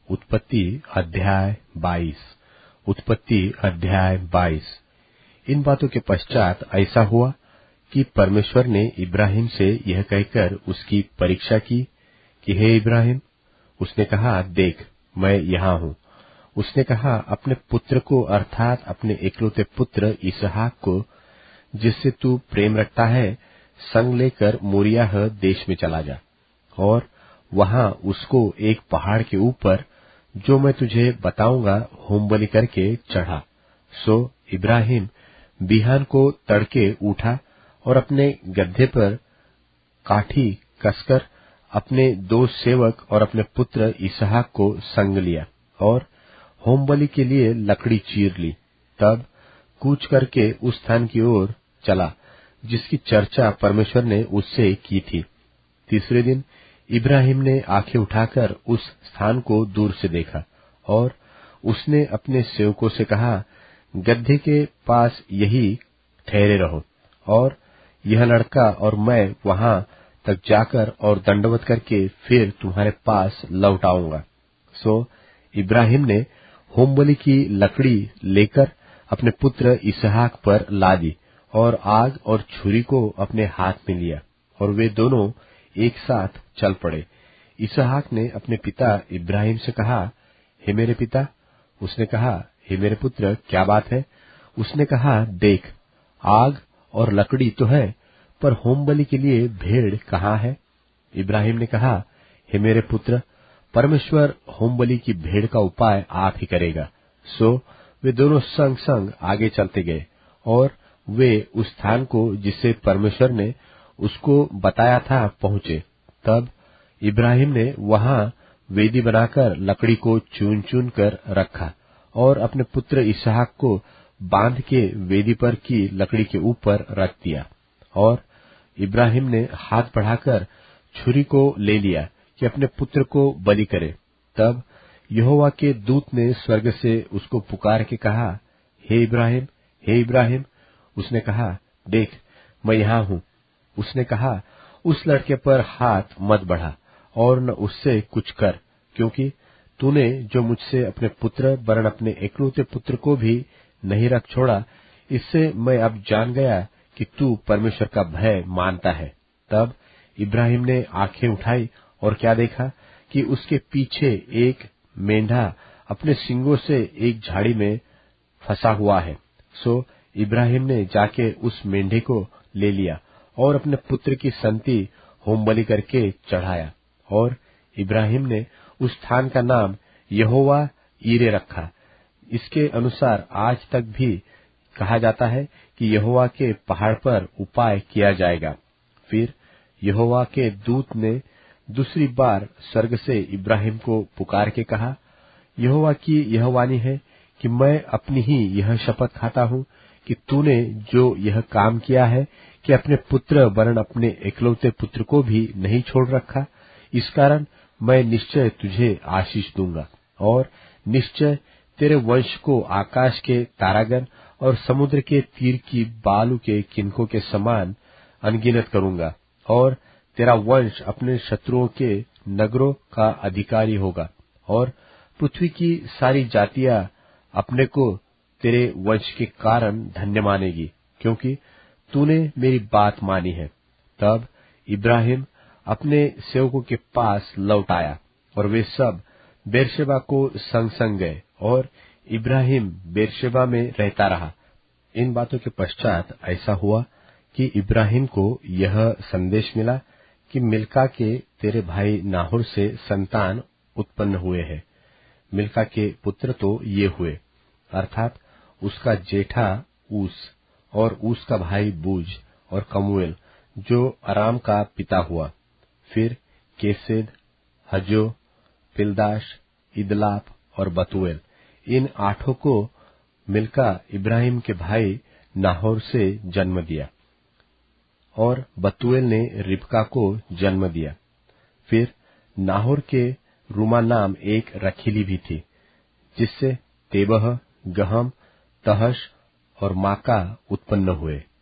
उत्पत्ति अध्याय 22। उत्पत्ति अध्याय 22। इन बातों के पश्चात ऐसा हुआ कि परमेश्वर ने इब्राहिम से यह कहकर उसकी परीक्षा की कि हे इब्राहिम। उसने कहा, देख मैं यहाँ हूँ। उसने कहा, अपने पुत्र को अर्थात अपने इकलौते पुत्र इसहाक को, जिससे तू प्रेम रखता है, संग लेकर मोरियाह देश में चला जा और वहां उसको एक पहाड़ के ऊपर, जो मैं तुझे बताऊंगा, होमबलि करके चढ़ा। सो इब्राहिम बिहान को तड़के उठा और अपने गड्ढे पर काठी कसकर अपने 2 सेवक और अपने पुत्र इसहाक को संग लिया और होमबलि के लिए लकड़ी चीर ली। तब कूच करके उस स्थान की ओर चला जिसकी चर्चा परमेश्वर ने उससे की थी। तीसरे दिन इब्राहिम ने आंखें उठाकर उस स्थान को दूर से देखा और उसने अपने सेवकों से कहा, गड्ढे के पास यही ठहरे रहो और यह लड़का और मैं वहां तक जाकर और दंडवत करके फिर तुम्हारे पास लौट आऊंगा। सो इब्राहिम ने होमबलि की लकड़ी लेकर अपने पुत्र इसहाक पर ला दी और आग और छुरी को अपने हाथ में लिया और वे दोनों एक साथ चल पड़े। इसहाक ने अपने पिता इब्राहिम से कहा, हे मेरे पिता। उसने कहा, हे मेरे पुत्र, क्या बात है? उसने कहा, देख आग और लकड़ी तो है, पर होमबलि के लिए भेड़ कहाँ है? इब्राहिम ने कहा, हे मेरे पुत्र, परमेश्वर होमबलि की भेड़ का उपाय आप ही करेगा। सो वे दोनों संग संग आगे चलते गए और वे उस स्थान को जिसे परमेश्वर ने उसको बताया था पहुंचे। तब इब्राहिम ने वहां वेदी बनाकर लकड़ी को चुन चुन कर रखा और अपने पुत्र इसहाक को बांध के वेदी पर की लकड़ी के ऊपर रख दिया और इब्राहिम ने हाथ बढ़ाकर छुरी को ले लिया कि अपने पुत्र को बलि करे। तब यहोवा के दूत ने स्वर्ग से उसको पुकार के कहा, हे इब्राहिम, हे इब्राहिम। उसने कहा, देख मैं यहाँ हूँ। उसने कहा, उस लड़के पर हाथ मत बढ़ा और न उससे कुछ कर, क्योंकि तूने जो मुझसे अपने पुत्र वरन अपने एकलौते पुत्र को भी नहीं रख छोड़ा, इससे मैं अब जान गया कि तू परमेश्वर का भय मानता है। तब इब्राहिम ने आंखें उठाई और क्या देखा कि उसके पीछे एक मेंढा अपने सींगों से एक झाड़ी में फंसा हुआ है। सो इब्राहिम ने जाके उस मेंढे को ले लिया और अपने पुत्र की संति होमबलि करके चढ़ाया और इब्राहिम ने उस स्थान का नाम यहोवा ईरे रखा। इसके अनुसार आज तक भी कहा जाता है कि यहोवा के पहाड़ पर उपाय किया जाएगा। फिर यहोवा के दूत ने दूसरी बार स्वर्ग से इब्राहिम को पुकार के कहा, यहोवा की यह वाणी है कि मैं अपनी ही यह शपथ खाता हूँ कि तूने जो यह काम किया है कि अपने पुत्र वरन अपने एकलौते पुत्र को भी नहीं छोड़ रखा, इस कारण मैं निश्चय तुझे आशीष दूंगा और निश्चय तेरे वंश को आकाश के तारागण और समुद्र के तीर की बालू के किनकों के समान अनगिनत करूंगा और तेरा वंश अपने शत्रुओं के नगरों का अधिकारी होगा और पृथ्वी की सारी जातियां अपने को तेरे वंश के कारण धन्य मानेगी, क्योंकि तूने मेरी बात मानी है। तब इब्राहिम अपने सेवकों के पास लौट आया और वे सब बेरशेबा को संग संग गए और इब्राहिम बेरशेबा में रहता रहा। इन बातों के पश्चात ऐसा हुआ कि इब्राहिम को यह संदेश मिला कि मिल्का के तेरे भाई नाहोर से संतान उत्पन्न हुए हैं। मिल्का के पुत्र तो ये हुए, अर्थात उसका जेठा ऊस और ऊस का भाई बूज और कमूएल, जो अराम का पिता हुआ। फिर केसेद, हजो, पिलदाश, इदलाप और बतूएल, इन 8 को मिल्का इब्राहिम के भाई नाहोर से जन्म दिया और बतूएल ने रिबका को जन्म दिया। फिर नाहोर के रूमा नाम एक रखीली भी थी, जिससे तेबह, गहम, तहश और माका उत्पन्न हुए।